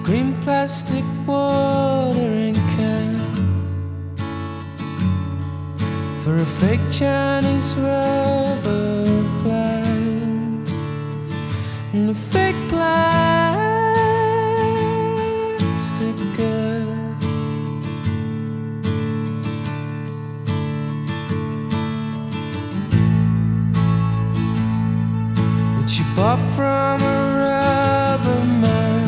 green plastic watering can for a fake Chinese rubber plant and a fake plastic girl. Which you bought from a rubber man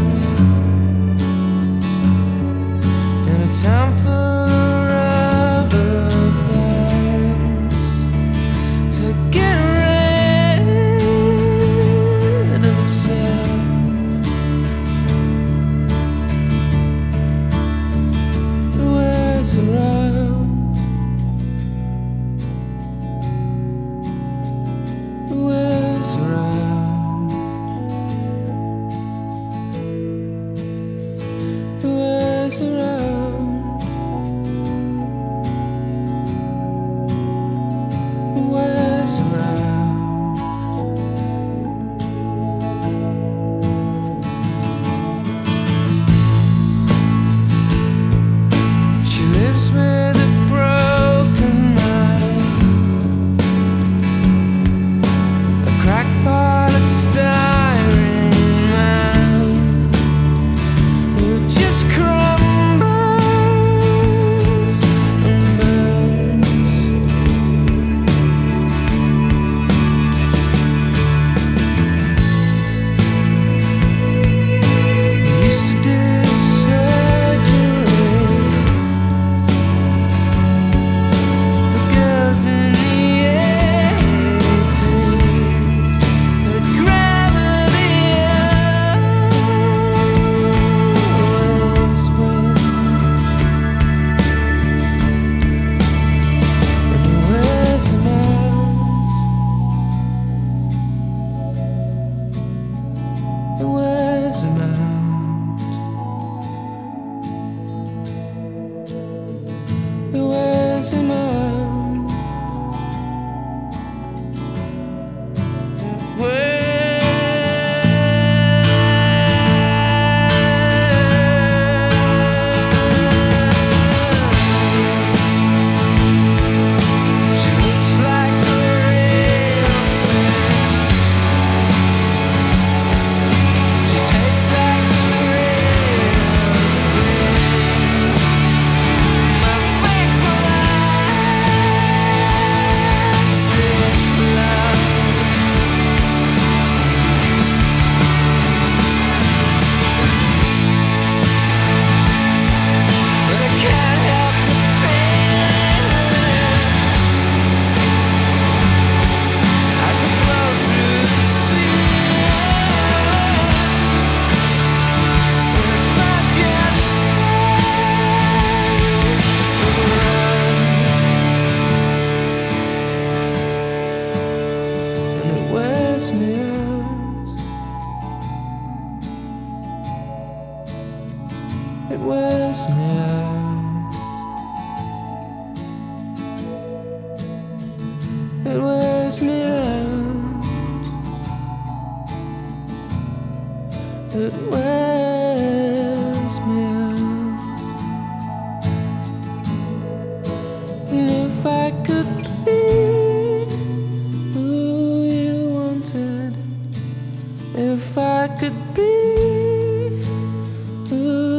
in a town full of rubber plants to get rid of itself. It wears around. It wears around. It wears around. It wears around. She lives with a broken mind, a crackpot, a styrene man who just crumbles and burns. He used to do surgery for girls in the 80s, but gravity always wins, and he wears them out. He wears them out. He wears them out. She looks like a real thing. She tastes like a real thing. My fake plastic love. But I can't help the feeling I could blow through the ceiling if I just stayed around. And it wears me out. It wears me out. It wears me out. It wears me out. And if I could be who you wanted, if I could be who